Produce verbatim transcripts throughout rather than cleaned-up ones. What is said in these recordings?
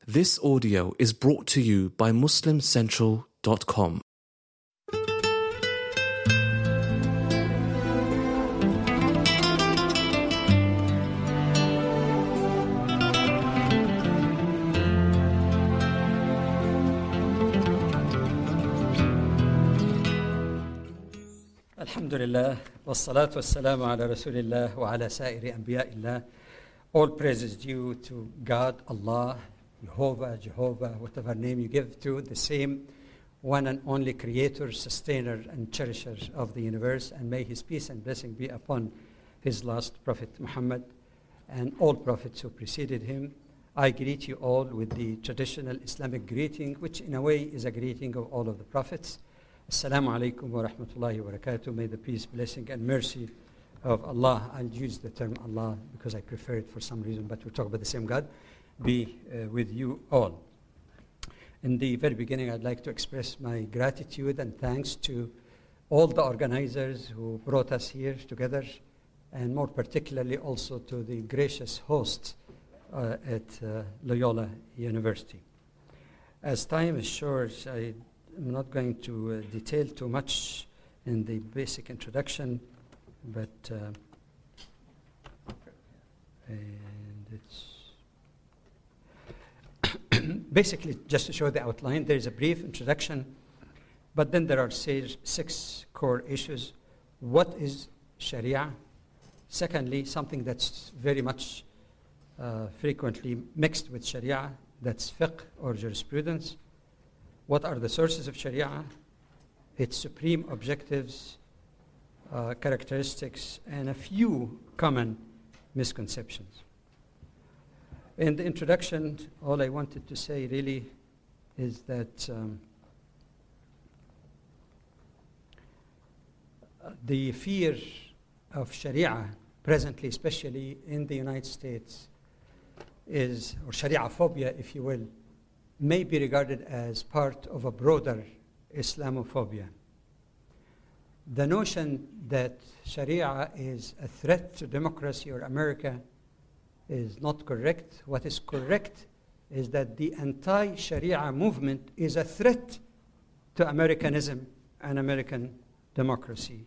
This audio is brought to you by Muslim Central dot com. Alhamdulillah, wassalatu wassalamu ala Rasulillah wa ala sa'iri anbiya'illah. All praise is due to God, Allah, Jehovah, Jehovah, whatever name you give to, the same one and only creator, sustainer, and cherisher of the universe. And may his peace and blessing be upon his last prophet, Muhammad, and all prophets who preceded him. I greet you all with the traditional Islamic greeting, which in a way is a greeting of all of the prophets. Assalamu alaikum wa rahmatullahi wa barakatuh. May the peace, blessing, and mercy of Allah, I'll use the term Allah because I prefer it for some reason, but we talk about the same God, be uh, with you all. In the very beginning, I'd like to express my gratitude and thanks to all the organizers who brought us here together, and more particularly also to the gracious hosts uh, at uh, Loyola University. As time is short, I I'm not going to uh, detail too much in the basic introduction, but uh, and it's basically just to show the outline. There is a brief introduction, but then there are say, six core issues. What is Sharia? Secondly, something that's very much uh, frequently mixed with Sharia, that's fiqh or jurisprudence. What are the sources of Sharia, its supreme objectives, uh, characteristics, and a few common misconceptions. In the introduction, all I wanted to say really is that um, the fear of Sharia presently, especially in the United States, is, or Sharia phobia, if you will, may be regarded as part of a broader Islamophobia. The notion that Sharia is a threat to democracy or America is not correct. What is correct is that the anti-Sharia movement is a threat to Americanism and American democracy.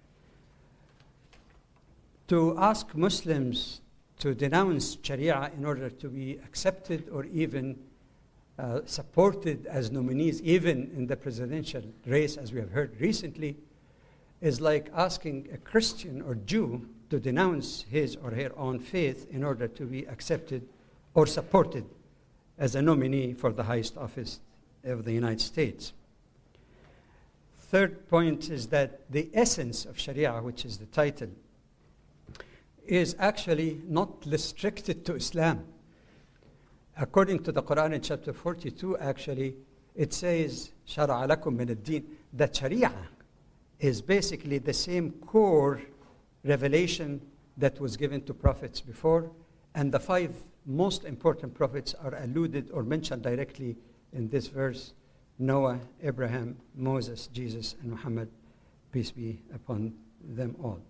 To ask Muslims to denounce Sharia in order to be accepted or even Uh, supported as nominees, even in the presidential race, as we have heard recently, is like asking a Christian or Jew to denounce his or her own faith in order to be accepted or supported as a nominee for the highest office of the United States. Third point is that the essence of Sharia, which is the title, is actually not restricted to Islam. According to the Quran in chapter forty-two, actually, it says, شَرَعَ لَكُم مِّنَ الدِّينِ, that Sharia is basically the same core revelation that was given to prophets before, and the five most important prophets are alluded or mentioned directly in this verse: Noah, Abraham, Moses, Jesus, and Muhammad, peace be upon them all.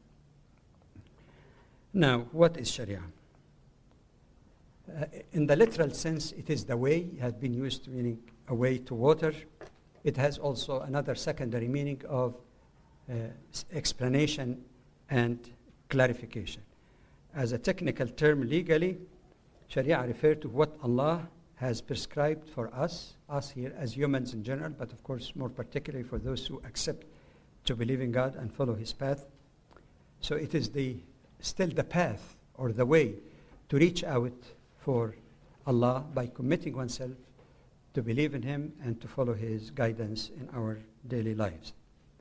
Now, what is Sharia? Uh, in the literal sense, it is the way. It has been used meaning a way to water. It has also another secondary meaning of uh, explanation and clarification. As a technical term legally, Sharia refers to what Allah has prescribed for us, us here as humans in general, but of course more particularly for those who accept to believe in God and follow His path. So it is the still the path or the way to reach out for Allah by committing oneself to believe in Him and to follow His guidance in our daily lives.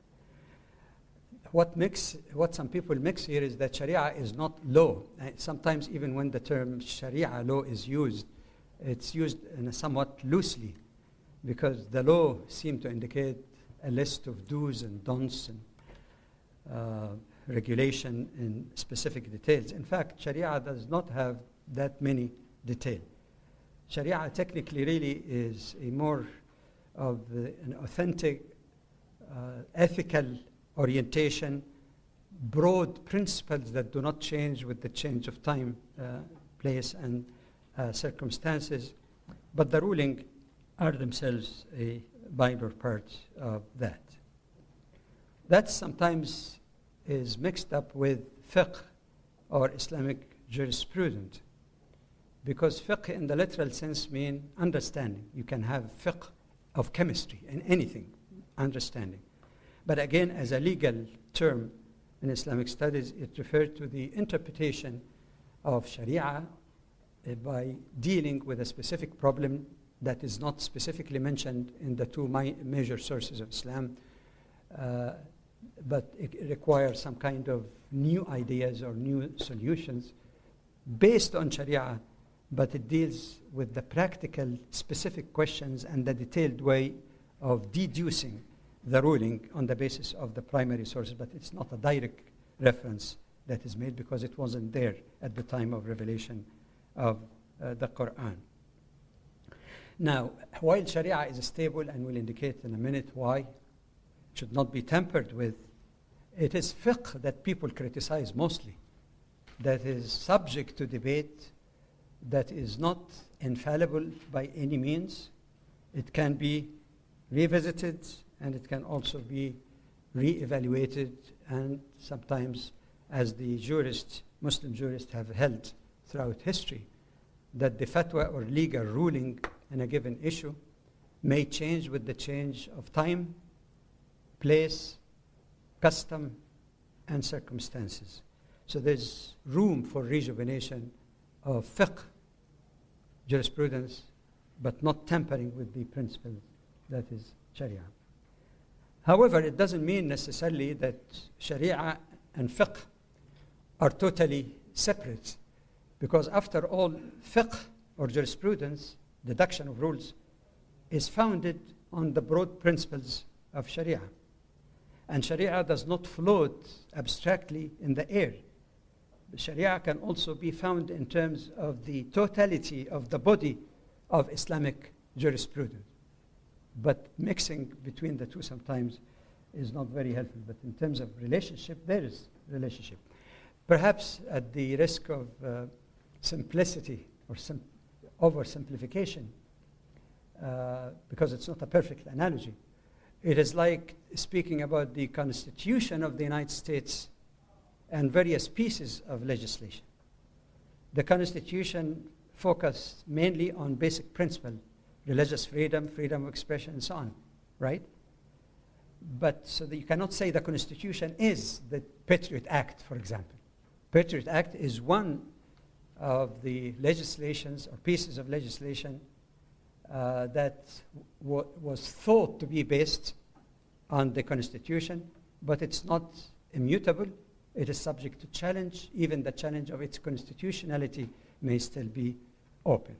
What mix, what some people mix here is that Sharia is not law. Uh, sometimes even when the term Sharia law is used, it's used in a somewhat loosely, because the law seems to indicate a list of do's and don'ts and uh, regulation in specific details. In fact, Sharia does not have that many detail. Sharia technically really is a more of the, an authentic, uh, ethical orientation, broad principles that do not change with the change of time, uh, place, and uh, circumstances, but the ruling are themselves a minor part of that. That sometimes is mixed up with fiqh or Islamic jurisprudence, because fiqh in the literal sense means understanding. You can have fiqh of chemistry in anything, understanding. But again, as a legal term in Islamic studies, it refers to the interpretation of Sharia uh, by dealing with a specific problem that is not specifically mentioned in the two mi- major sources of Islam, uh, but it requires some kind of new ideas or new solutions based on Sharia, but it deals with the practical, specific questions and the detailed way of deducing the ruling on the basis of the primary sources, but it's not a direct reference that is made because it wasn't there at the time of revelation of uh, the Quran. Now, while Sharia is stable, and we'll indicate in a minute why, it should not be tampered with, it is fiqh that people criticize mostly, that is subject to debate, that is not infallible by any means. It can be revisited, and it can also be re-evaluated, and sometimes, as the jurists, Muslim jurists have held throughout history, that the fatwa or legal ruling in a given issue may change with the change of time, place, custom, and circumstances. So there's room for rejuvenation of fiqh, jurisprudence, but not tampering with the principle that is Sharia. However, it doesn't mean necessarily that Sharia and fiqh are totally separate, because after all, fiqh or jurisprudence, deduction of rules, is founded on the broad principles of Sharia. And Sharia does not float abstractly in the air. Sharia can also be found in terms of the totality of the body of Islamic jurisprudence. But mixing between the two sometimes is not very helpful. But in terms of relationship, there is relationship. Perhaps at the risk of uh, simplicity or sim- oversimplification, uh, because it's not a perfect analogy, it is like speaking about the Constitution of the United States and various pieces of legislation. The Constitution focused mainly on basic principle, religious freedom, freedom of expression, and so on, right? But so that you cannot say the Constitution is the Patriot Act, for example. Patriot Act is one of the legislations or pieces of legislation uh, that w- was thought to be based on the Constitution, but it's not immutable. It is subject to challenge. Even the challenge of its constitutionality may still be open.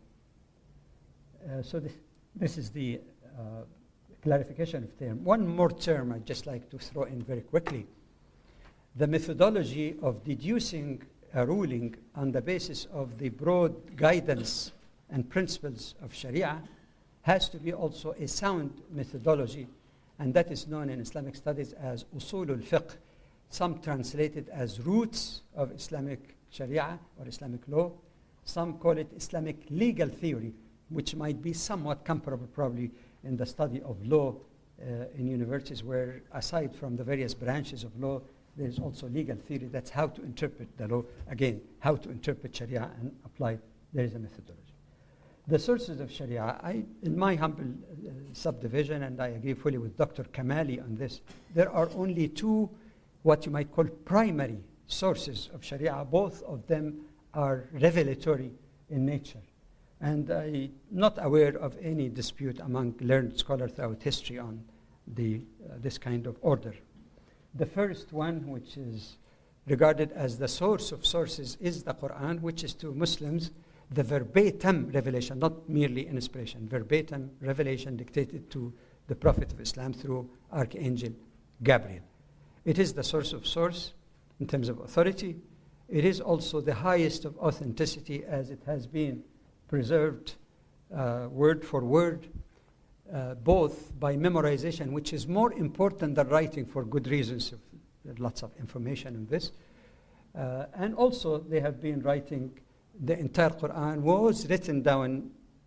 Uh, so this, this is the uh, clarification of term. One more term I'd just like to throw in very quickly. The methodology of deducing a ruling on the basis of the broad guidance and principles of Sharia has to be also a sound methodology, and that is known in Islamic studies as usul al-fiqh, some translated as roots of Islamic Sharia or Islamic law. Some call it Islamic legal theory, which might be somewhat comparable probably in the study of law uh, in universities, where aside from the various branches of law, there is also legal theory. That's how to interpret the law. Again, how to interpret Sharia and apply. There is a methodology. The sources of Sharia, I, in my humble uh, subdivision, and I agree fully with Doctor Kamali on this, there are only two, what you might call primary sources of Sharia. Both of them are revelatory in nature. And I'm not aware of any dispute among learned scholars throughout history on the, uh, this kind of order. The first one, which is regarded as the source of sources, is the Quran, which is to Muslims the verbatim revelation, not merely inspiration, verbatim revelation dictated to the Prophet of Islam through Archangel Gabriel. It is the source of source in terms of authority. It is also the highest of authenticity, as it has been preserved uh, word for word, uh, both by memorization, which is more important than writing for good reasons. There's lots of information in this. Uh, and also they have been writing, the entire Quran was written down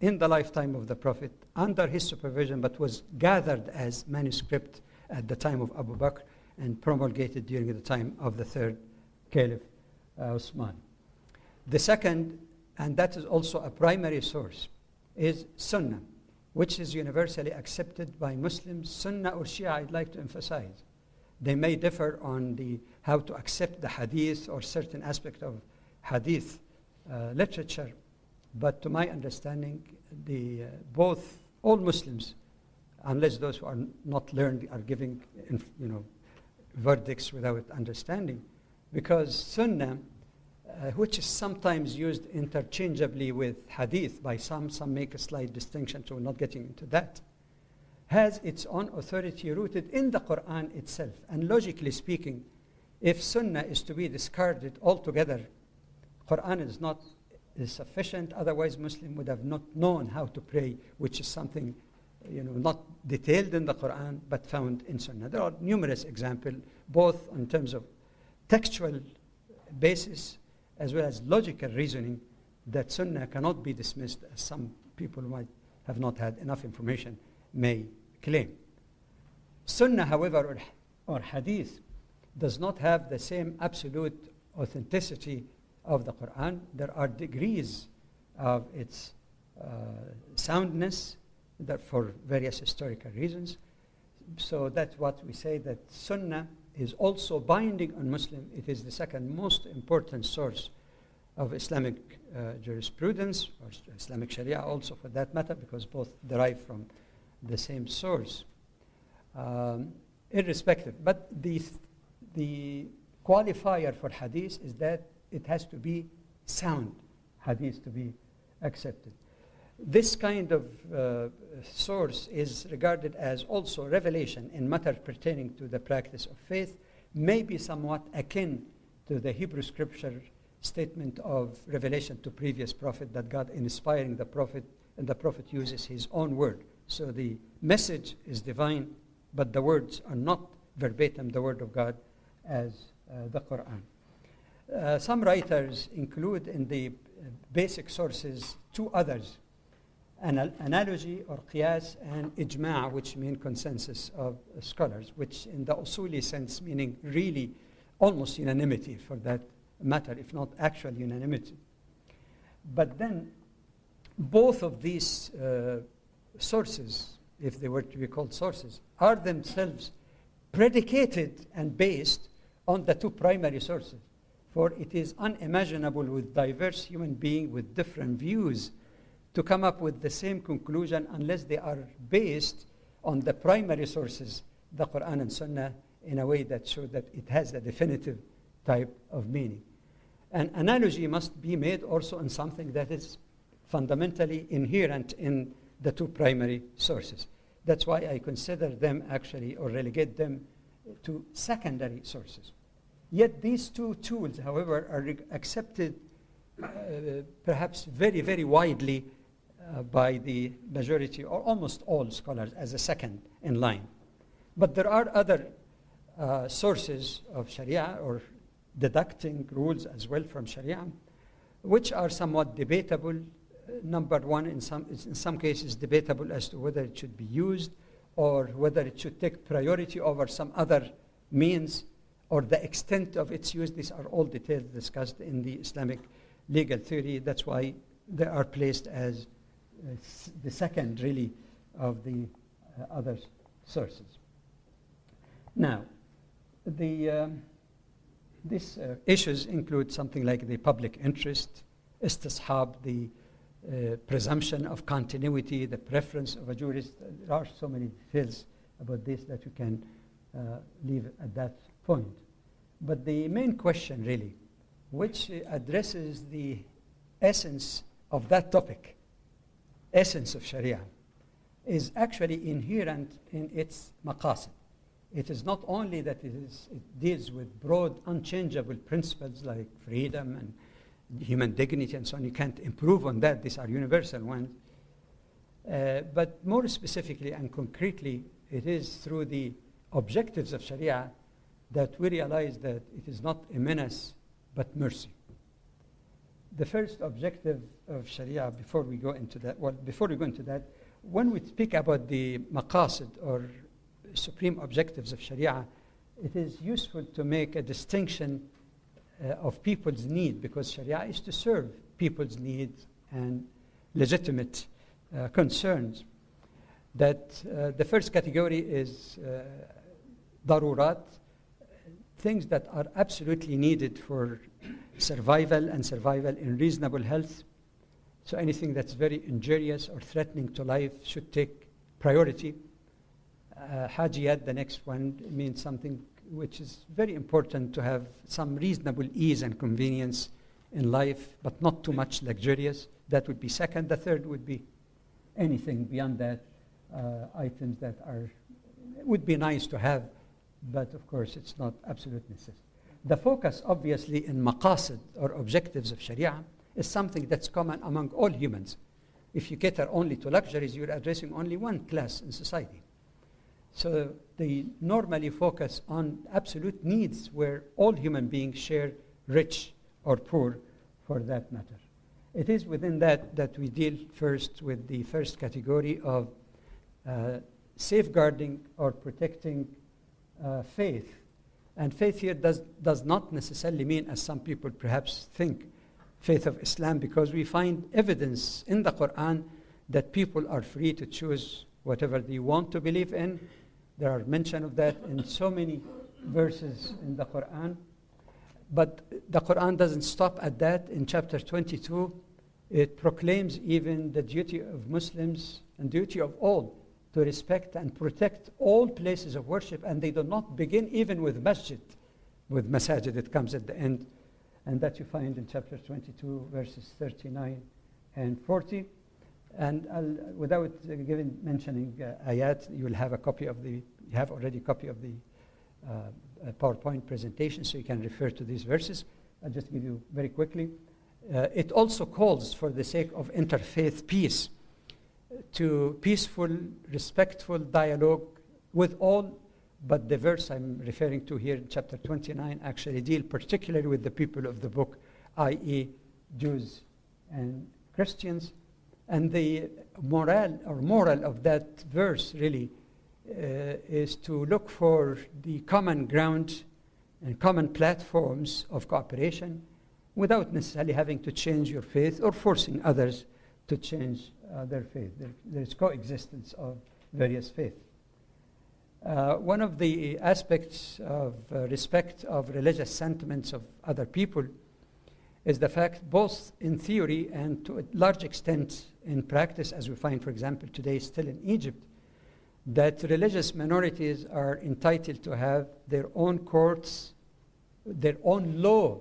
in the lifetime of the Prophet, under his supervision, but was gathered as manuscript at the time of Abu Bakr and promulgated during the time of the third Caliph, uh, Uthman. The second, and that is also a primary source, is Sunnah, which is universally accepted by Muslims. Sunnah or Shia, I'd like to emphasize. They may differ on the how to accept the hadith or certain aspect of hadith uh, literature, but to my understanding, the uh, both all Muslims, unless those who are n- not learned are giving inf- you know verdicts without understanding, because Sunnah, uh, which is sometimes used interchangeably with hadith by some, some make a slight distinction, so we're not getting into that, has its own authority rooted in the Quran itself. And logically speaking, if Sunnah is to be discarded altogether, Quran is not is sufficient. Otherwise, Muslim would have not known how to pray, which is something, you know, not detailed in the Quran, but found in Sunnah. There are numerous examples, both in terms of textual basis as well as logical reasoning, that Sunnah cannot be dismissed, as some people might have not had enough information may claim. Sunnah, however, or, or hadith, does not have the same absolute authenticity of the Quran. There are degrees of its uh, soundness that for various historical reasons. So that's what we say, that Sunnah is also binding on Muslim. It is the second most important source of Islamic uh, jurisprudence, or Islamic Sharia also for that matter, because both derive from the same source, um, irrespective. But the, the qualifier for hadith is that it has to be sound hadith to be accepted. This kind of uh, source is regarded as also revelation in matters pertaining to the practice of faith, may be somewhat akin to the Hebrew scripture statement of revelation to previous prophet, that God inspiring the prophet, and the prophet uses his own word. So the message is divine, but the words are not verbatim the word of God as uh, the Quran. Uh, some writers include in the uh, basic sources two others, an al- analogy or qiyas and ijma', which mean consensus of uh, scholars, which in the usuli sense meaning really almost unanimity for that matter, if not actual unanimity. But then both of these uh, sources, if they were to be called sources, are themselves predicated and based on the two primary sources. For it is unimaginable with diverse human beings with different views to come up with the same conclusion unless they are based on the primary sources, the Quran and Sunnah, in a way that shows that it has a definitive type of meaning. An analogy must be made also in something that is fundamentally inherent in the two primary sources. That's why I consider them actually, or relegate them to secondary sources. Yet these two tools, however, are re- accepted uh, perhaps very, very widely uh, by the majority or almost all scholars as a second in line. But there are other uh, sources of Sharia or deducting rules as well from Sharia, which are somewhat debatable. Uh, number one, in some, in some cases, debatable as to whether it should be used or whether it should take priority over some other means, or the extent of its use. These are all details discussed in the Islamic legal theory. That's why they are placed as uh, s- the second, really, of the uh, other sources. Now, the um, these uh, issues include something like the public interest, istishab, the uh, presumption of continuity, the preference of a jurist. There are so many details about this that you can uh, leave at that point. But the main question, really, which uh, addresses the essence of that topic, essence of Sharia, is actually inherent in its maqasid. It is not only that it, is, it deals with broad, unchangeable principles like freedom and human dignity and so on. You can't improve on that. These are universal ones. Uh, but more specifically and concretely, it is through the objectives of Sharia that we realize that it is not a menace, but mercy. the first objective of Sharia, before we go into that, well, before we go into that, when we speak about the maqasid or supreme objectives of Sharia, it is useful to make a distinction uh, of people's need, because Sharia is to serve people's needs and legitimate uh, concerns. That uh, the first category is uh, darurat, things that are absolutely needed for survival and survival in reasonable health. So anything that's very injurious or threatening to life should take priority. Uh, hajiyat, the next one, means something which is very important to have some reasonable ease and convenience in life, but not too much luxurious. That would be second. The third would be anything beyond that, uh, items that are would be nice to have, but of course it's not absolute necessity. The focus, obviously, in maqasid or objectives of Sharia is something that's common among all humans. If you cater only to luxuries, you're addressing only one class in society. So they normally focus on absolute needs where all human beings share, rich or poor for that matter. It is within that that we deal first with the first category of uh, safeguarding or protecting uh, faith. And faith here does, does not necessarily mean, as some people perhaps think, faith of Islam, because we find evidence in the Quran that people are free to choose whatever they want to believe in. There are mention of that in so many verses in the Quran. But the Quran doesn't stop at that. In chapter twenty-two, it proclaims even the duty of Muslims and duty of all to respect and protect all places of worship, and they do not begin even with masjid. With masajid, it comes at the end, and that you find in chapter twenty-two, verses thirty-nine and forty. And I'll, without uh, giving, mentioning uh, ayat, you will have a copy of the, you have already a copy of the uh, uh, PowerPoint presentation, so you can refer to these verses. I'll just give you very quickly. Uh, it also calls for the sake of interfaith peace to peaceful, respectful dialogue with all, but the verse I'm referring to here in chapter twenty-nine actually deal particularly with the people of the book, that is Jews and Christians. And the moral or moral of that verse really uh, is to look for the common ground and common platforms of cooperation without necessarily having to change your faith or forcing others to change uh, their faith. There, there's coexistence of various faiths. Uh, one of the aspects of uh, respect of religious sentiments of other people is the fact, both in theory and to a large extent in practice, as we find, for example, today still in Egypt, that religious minorities are entitled to have their own courts, their own law,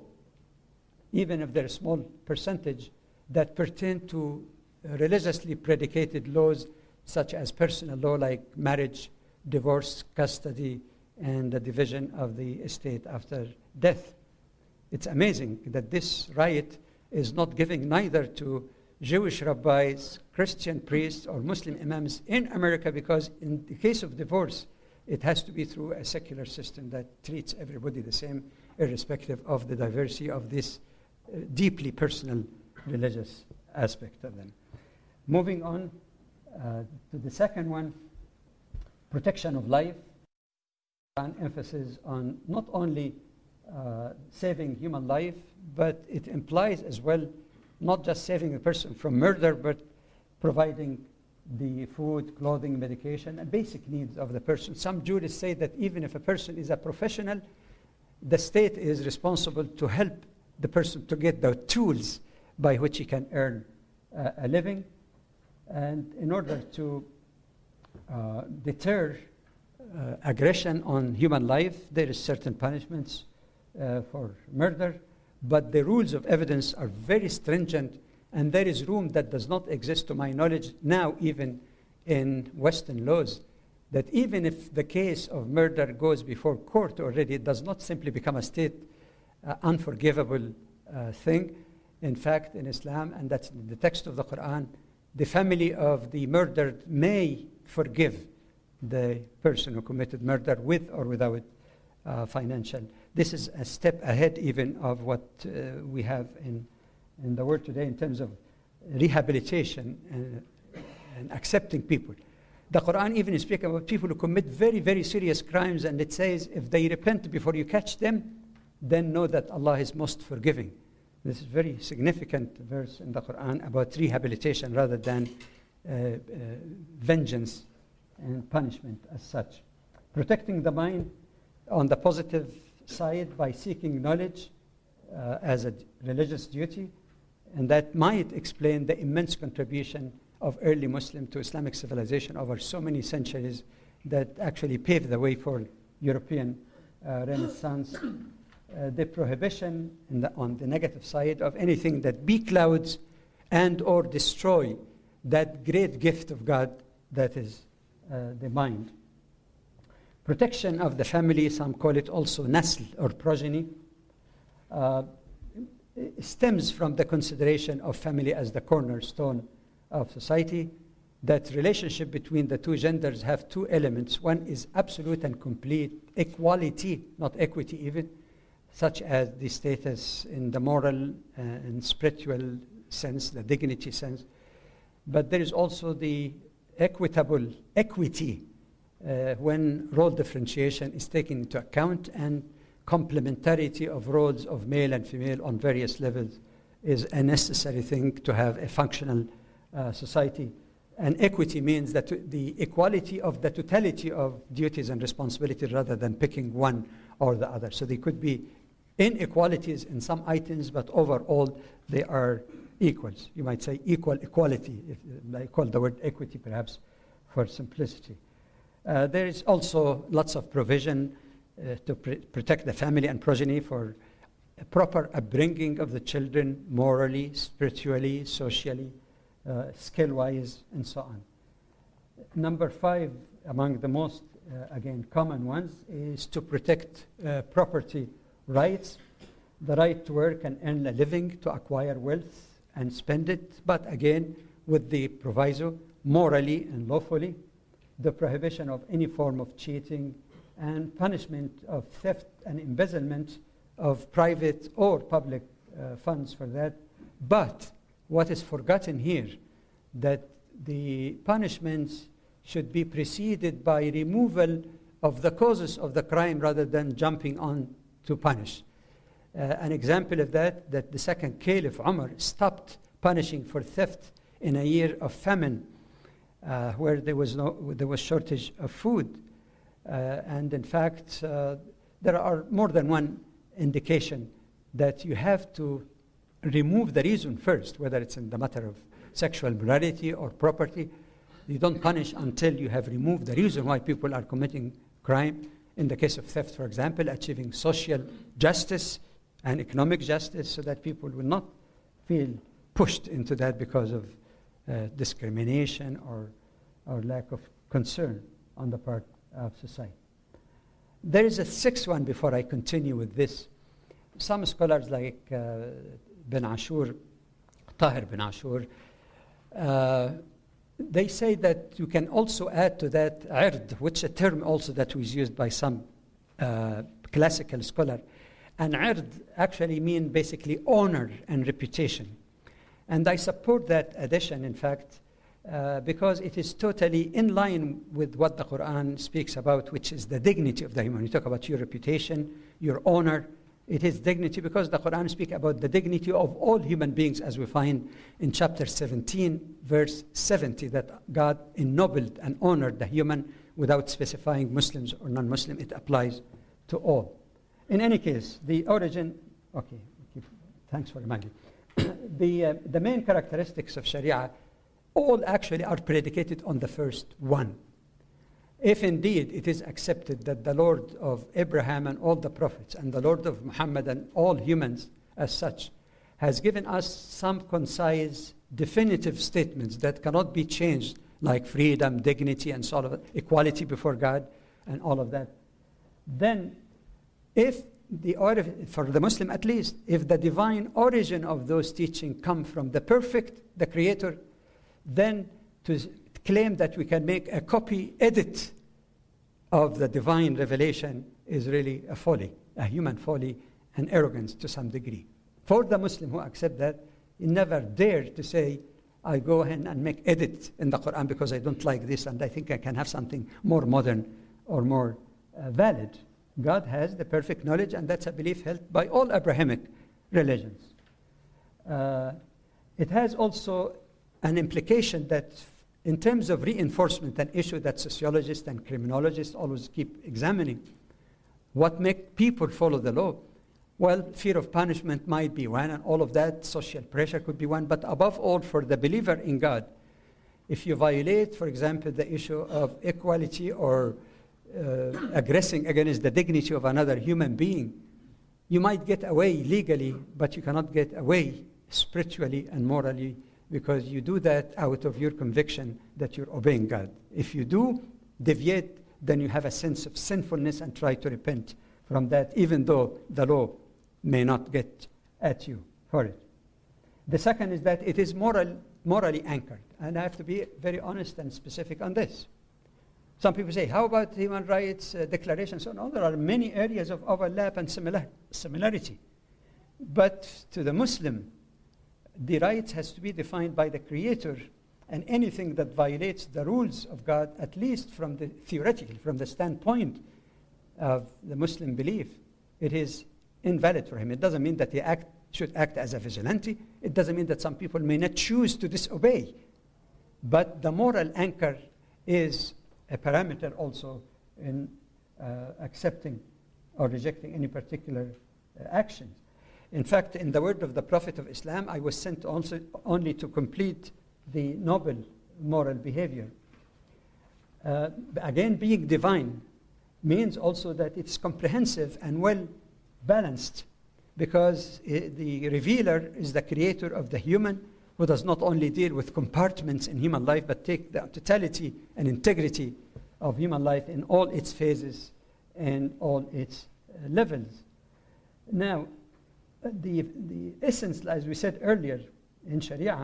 even if they're a small percentage, that pertain to religiously predicated laws such as personal law like marriage, divorce, custody, and the division of the estate after death. It's amazing that this right is not given neither to Jewish rabbis, Christian priests, or Muslim imams in America, because in the case of divorce, it has to be through a secular system that treats everybody the same, irrespective of the diversity of this uh, deeply personal religious aspect of them. Moving on uh, to the second one, protection of life, an emphasis on not only Uh, saving human life, but it implies as well not just saving a person from murder, but providing the food, clothing, medication, and basic needs of the person. Some jurists say that even if a person is a professional, the state is responsible to help the person to get the tools by which he can earn uh, a living. And in order to uh, deter uh, aggression on human life, there is certain punishments Uh, for murder, but the rules of evidence are very stringent, and there is room that does not exist, to my knowledge, now even in Western laws, that even if the case of murder goes before court already, it does not simply become a state uh, unforgivable uh, thing. In fact, in Islam, and that's in the text of the Quran, the family of the murdered may forgive the person who committed murder with or without uh, financial. This is a step ahead even of what uh, we have in, in the world today in terms of rehabilitation and, and accepting people. The Quran even speaks about people who commit very, very serious crimes, and it says if they repent before you catch them, then know that Allah is most forgiving. This is a very significant verse in the Quran about rehabilitation rather than uh, uh, vengeance and punishment as such. Protecting the mind on the positive side by seeking knowledge uh, as a religious duty, and that might explain the immense contribution of early Muslim to Islamic civilization over so many centuries that actually paved the way for European uh, Renaissance. Uh, the prohibition in the, on the negative side of anything that beclouds and or destroy that great gift of God that is uh, the mind. Protection of the family, some call it also nasl or progeny, uh, stems from the consideration of family as the cornerstone of society, that relationship between the two genders have two elements. One is absolute and complete equality, not equity even, such as the status in the moral uh, and spiritual sense, the dignity sense. But there is also the equitable equity uh, when role differentiation is taken into account, and complementarity of roles of male and female on various levels is a necessary thing to have a functional Uh, society. And equity means that the equality of the totality of duties and responsibilities rather than picking one or the other. So there could be inequalities in some items, but overall they are equals. You might say equal equality. If, I call the word equity perhaps for simplicity. Uh, there is also lots of provision uh, to pr- protect the family and progeny for a proper upbringing of the children morally, spiritually, socially, Uh, skill-wise, and so on. Number five, among the most, uh, again, common ones, is to protect uh, property rights, the right to work and earn a living, to acquire wealth and spend it, but again, with the proviso, morally and lawfully, the prohibition of any form of cheating, and punishment of theft and embezzlement of private or public uh, funds for that. But what is forgotten here, that the punishments should be preceded by removal of the causes of the crime rather than jumping on to punish. Uh, an example of that, that the second Caliph Umar stopped punishing for theft in a year of famine, uh, where there was no, there was shortage of food. Uh, and in fact, uh, there are more than one indication that you have to remove the reason first, whether it's in the matter of sexual morality or property. You don't punish until you have removed the reason why people are committing crime. In the case of theft, for example, achieving social justice and economic justice so that people will not feel pushed into that because of uh, discrimination or, or lack of concern on the part of society. There is a sixth one before I continue with this. Some scholars like uh, bin Ashur, Tahir bin Ashur, uh, they say that you can also add to that ird, which is a term also that was used by some uh, classical scholar. And ird actually means basically honor and reputation. And I support that addition, in fact, uh, because it is totally in line with what the Quran speaks about, which is the dignity of the human. You talk about your reputation, your honor. It is dignity because the Quran speaks about the dignity of all human beings, as we find in chapter seventeen, verse seventy, that God ennobled and honored the human without specifying Muslims or non-Muslim. It applies to all. In any case, the origin, okay, thanks for reminding. the, uh, the main characteristics of Sharia all actually are predicated on the first one. If indeed it is accepted that the Lord of Abraham and all the prophets and the Lord of Muhammad and all humans as such has given us some concise, definitive statements that cannot be changed, like freedom, dignity, and so on, equality before God, and all of that, then if the origin, for the Muslim at least, if the divine origin of those teachings come from the perfect, the Creator, then to claim that we can make a copy edit of the divine revelation is really a folly, a human folly and arrogance to some degree. For the Muslim who accept that, He never dared to say, I go ahead and make edit in the Quran because I don't like this and I think I can have something more modern or more uh, valid. God has the perfect knowledge, and that's a belief held by all Abrahamic religions. Uh, it has also an implication that in terms of reinforcement, an issue that sociologists and criminologists always keep examining, what makes people follow the law? Well, fear of punishment might be one, and all of that, social pressure could be one, but above all, for the believer in God, if you violate, for example, the issue of equality or uh, aggressing against the dignity of another human being, you might get away legally, but you cannot get away spiritually and morally, because you do that out of your conviction that you're obeying God. If you do deviate, then you have a sense of sinfulness and try to repent from that, even though the law may not get at you for it. The second is that it is moral, morally anchored, and I have to be very honest and specific on this. Some people say, how about human rights uh, declarations? So, no, there are many areas of overlap and similar, similarity. But to the Muslim, the rights has to be defined by the Creator, and anything that violates the rules of God, at least from the theoretical, from the standpoint of the Muslim belief, it is invalid for him. It doesn't mean that he act, should act as a vigilante. It doesn't mean that some people may not choose to disobey. But the moral anchor is a parameter also in uh, accepting or rejecting any particular uh, actions. In fact, in the word of the Prophet of Islam, I was sent also only to complete the noble moral behavior. Uh, again, being divine means also that it's comprehensive and well balanced, because it, the revealer is the creator of the human, who does not only deal with compartments in human life, but take the totality and integrity of human life in all its phases and all its uh, levels. Now, the, the essence, as we said earlier, in Sharia,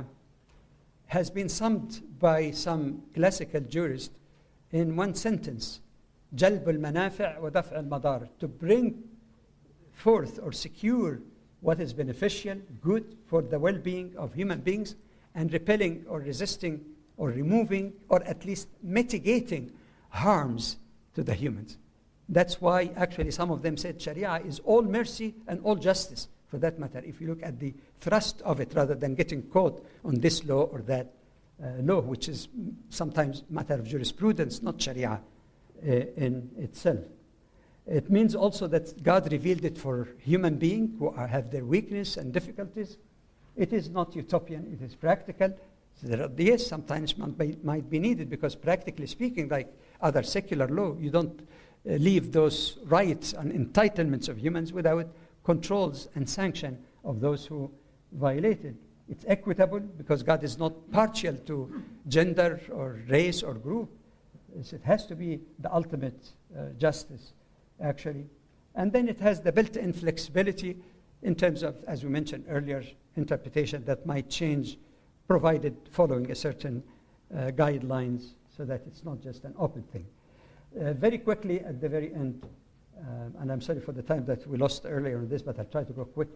has been summed by some classical jurists in one sentence: جلب المنافع ودفع المضار, to bring forth or secure what is beneficial, good for the well-being of human beings, and repelling or resisting or removing or at least mitigating harms to the humans. That's why actually some of them said Sharia is all mercy and all justice, for that matter, if you look at the thrust of it, rather than getting caught on this law or that uh, law, which is sometimes a matter of jurisprudence, not Sharia uh, in itself. It means also that God revealed it for human beings who are, have their weakness and difficulties. It is not utopian, it is practical. So there are, yes, sometimes might be, might be needed, because practically speaking, like other secular law, you don't uh, leave those rights and entitlements of humans without controls and sanction of those who violate it. It's equitable because God is not partial to gender or race or group. It has to be the ultimate uh, justice, actually. And then it has the built-in flexibility in terms of, as we mentioned earlier, interpretation that might change, provided following a certain uh, guidelines, so that it's not just an open thing. Uh, very quickly at the very end, um, and I'm sorry for the time that we lost earlier on this, but I'll try to go quick.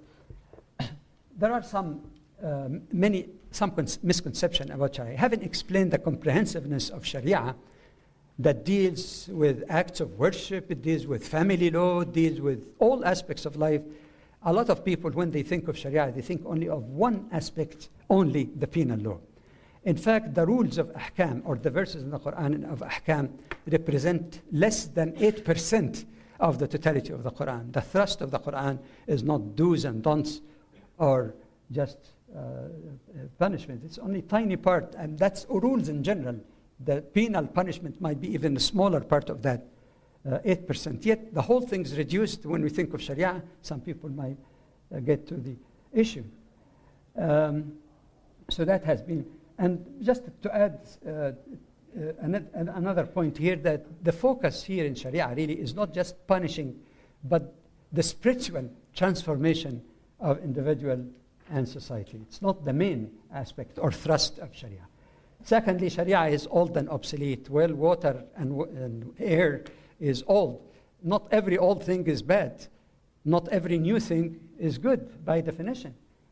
There are some, um, many, some misconceptions about Sharia. I haven't explained the comprehensiveness of Sharia that deals with acts of worship, it deals with family law, it deals with all aspects of life. A lot of people, when they think of Sharia, they think only of one aspect, only the penal law. In fact, the rules of ahkam, or the verses in the Quran of ahkam, represent less than eight percent of the totality of the Quran. The thrust of the Quran is not do's and don'ts or just uh, punishment. It's only a tiny part, and that's rules in general. The penal punishment might be even a smaller part of that uh, eight percent. Yet the whole thing's reduced when we think of Sharia. Some people might uh, get to the issue. Um, so that has been, and just to add uh, uh, an, an, another point here, that the focus here in Sharia really is not just punishing, but the spiritual transformation of individual and society. It's not the main aspect or thrust of Sharia. Secondly, Sharia is old and obsolete. Well, water and, w and air is old. Not every old thing is bad. Not every new thing is good by definition.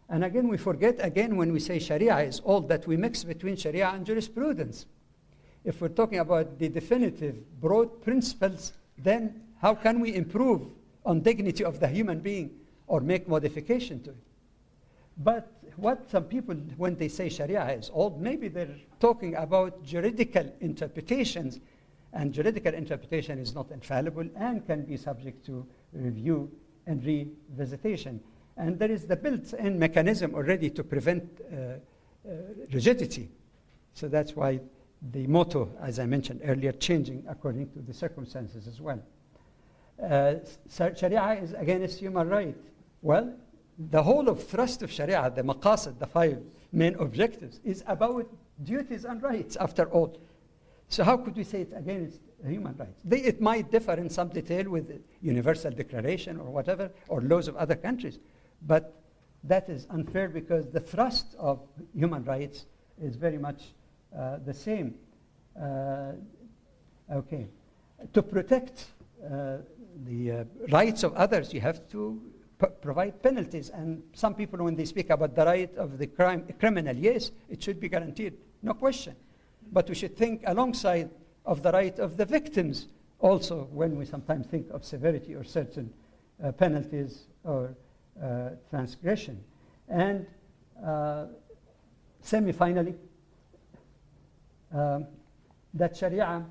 And again, we forget again when we say Sharia is old that we mix between Sharia and jurisprudence. If we're talking about the definitive broad principles, then how can we improve on dignity of the human being or make modification to it? But what some people, when they say Sharia is old, maybe they're talking about juridical interpretations, and juridical interpretation is not infallible and can be subject to review and revisitation. And there is the built-in mechanism already to prevent uh, uh, rigidity. So that's why the motto, as I mentioned earlier, changing according to the circumstances as well. Uh, Sharia is against human rights. Well, the whole of thrust of Sharia, the maqasid, the five main objectives, is about duties and rights, after all. So how could we say it's against human rights? They, it might differ in some detail with the Universal Declaration or whatever, or laws of other countries. But that is unfair because the thrust of human rights is very much uh, the same. Uh, okay. To protect uh, the uh, rights of others, you have to p- provide penalties. And some people, when they speak about the right of the crime, criminal, yes, it should be guaranteed, no question. But we should think alongside of the right of the victims also when we sometimes think of severity or certain uh, penalties or uh, transgression. And uh, semi-finally, um, that Sharia,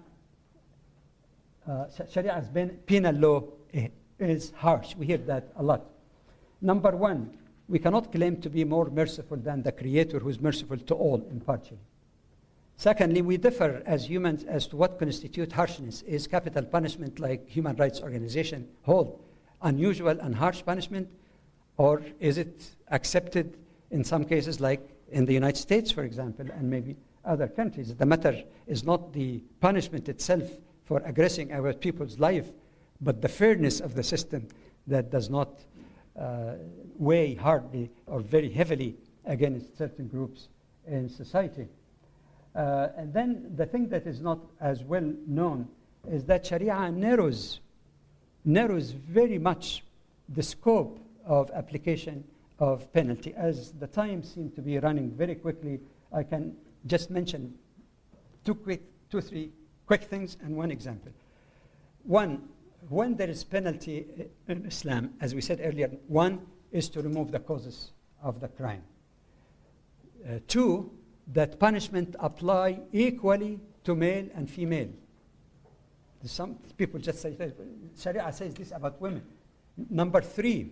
uh, Sharia has been, penal law is harsh. We hear that a lot. Number one, we cannot claim to be more merciful than the Creator who is merciful to all impartially. Secondly, we differ as humans as to what constitutes harshness. Is capital punishment, like human rights organization hold, unusual and harsh punishment? Or is it accepted in some cases, like in the United States, for example, and maybe other countries? The matter is not the punishment itself for aggressing our people's life, but the fairness of the system that does not uh, weigh hardly or very heavily against certain groups in society. Uh, and then the thing that is not as well known is that Sharia narrows, narrows very much the scope of application of penalty. As the time seems to be running very quickly, I can just mention two quick, two, three quick things and one example. One, when there is penalty in Islam, as we said earlier, one is to remove the causes of the crime. Uh, two, that punishment apply equally to male and female. Some people just say, Sharia says this about women. Number three,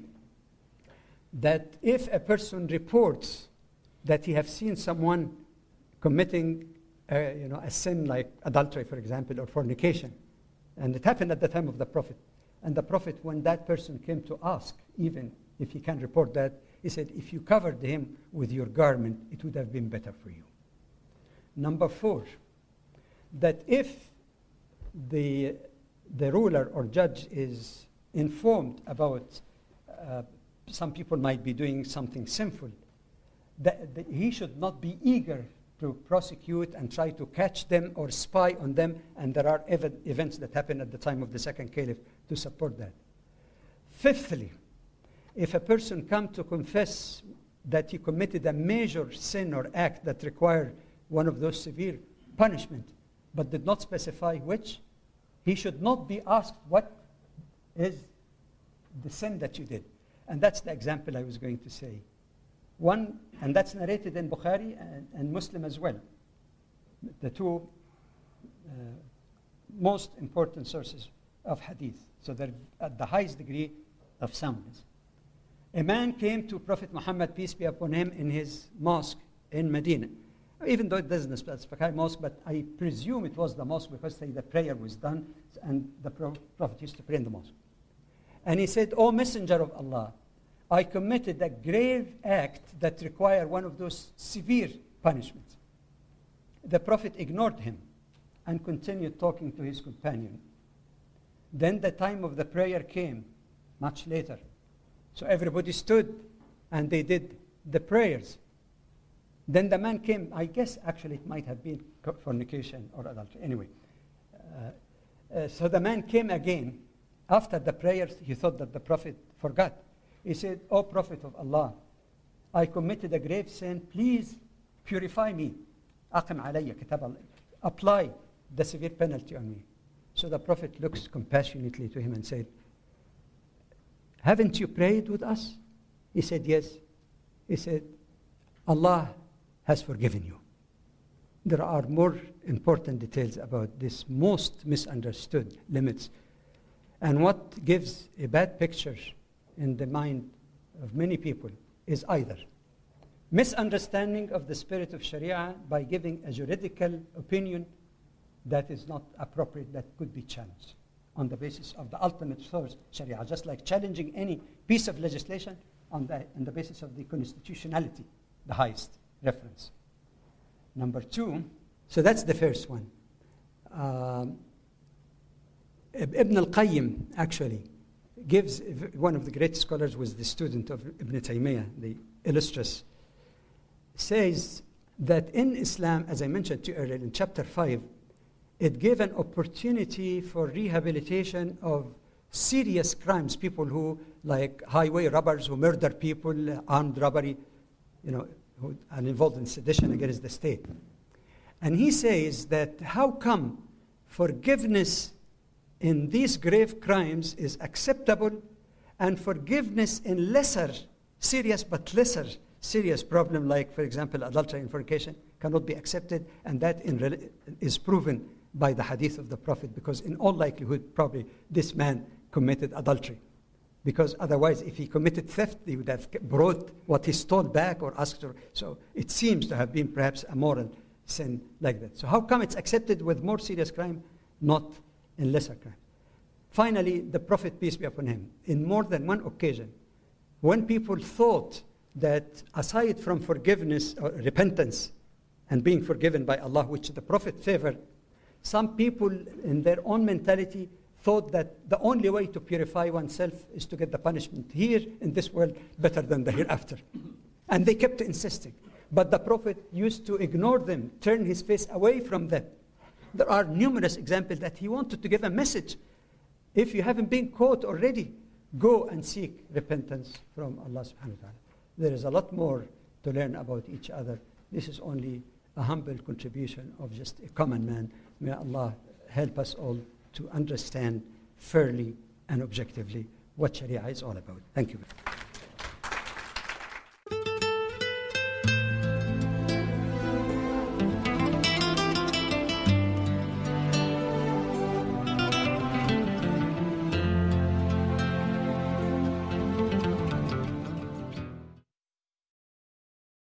that if a person reports that he has seen someone committing uh, you know, a sin like adultery, for example, or fornication, and it happened at the time of the Prophet, and the Prophet, when that person came to ask, even if he can report that, he said, if you covered him with your garment, it would have been better for you. Number four, that if the, the ruler or judge is informed about uh, some people might be doing something sinful, that, that he should not be eager to prosecute and try to catch them or spy on them, and there are ev- events that happened at the time of the second caliph to support that. Fifthly, if a person comes to confess that he committed a major sin or act that required one of those severe punishment, but did not specify which, he should not be asked what is the sin that you did. And that's the example I was going to say. One, and that's narrated in Bukhari and, and Muslim as well, the two uh, most important sources of hadith. So they're at the highest degree of soundness. A man came to Prophet Muhammad, peace be upon him, in his mosque in Medina. Even though it doesn't specify mosque, but I presume it was the mosque because the prayer was done and the Prophet used to pray in the mosque. And he said, O Messenger of Allah, I committed a grave act that required one of those severe punishments. The Prophet ignored him and continued talking to his companion. Then the time of the prayer came, much later. So everybody stood and they did the prayers. Then the man came, I guess actually it might have been fornication or adultery. Anyway, uh, uh, so the man came again. After the prayers, he thought that the Prophet forgot. He said, O Prophet of Allah, I committed a grave sin, please purify me. أقم علي كتاب الله. Apply the severe penalty on me. So the Prophet looks compassionately to him and said, haven't you prayed with us? He said, yes. He said, Allah has forgiven you. There are more important details about this most misunderstood limits. And what gives a bad picture in the mind of many people is either misunderstanding of the spirit of Sharia by giving a juridical opinion that is not appropriate, that could be challenged on the basis of the ultimate source, Sharia, just like challenging any piece of legislation on the, on the basis of the constitutionality, the highest reference. Number two, so that's the first one. Um, Ibn al-Qayyim actually gives, one of the great scholars was the student of Ibn Taymiyyah, the illustrious, says that in Islam, as I mentioned to you earlier in chapter five, it gave an opportunity for rehabilitation of serious crimes, people who, like highway robbers who murder people, armed robbery, you know, who are involved in sedition against the state. And he says that how come forgiveness in these grave crimes is acceptable and forgiveness in lesser, serious but lesser serious problem, like, for example, adultery and fornication, cannot be accepted, and that in is proven by the hadith of the Prophet, because in all likelihood, probably this man committed adultery. Because otherwise, if he committed theft, he would have brought what he stole back or asked for. So it seems to have been perhaps a moral sin like that. So how come it's accepted with more serious crime, not in lesser crime? Finally, the Prophet, peace be upon him, in more than one occasion, when people thought that aside from forgiveness or repentance and being forgiven by Allah, which the Prophet favored, some people in their own mentality thought that the only way to purify oneself is to get the punishment here in this world better than the hereafter. And they kept insisting. But the Prophet used to ignore them, turn his face away from them. There are numerous examples that he wanted to give a message. If you haven't been caught already, go and seek repentance from Allah subhanahu wa ta'ala. There is a lot more to learn about each other. This is only a humble contribution of just a common man. May Allah help us all to understand fairly and objectively what Sharia is all about. Thank you.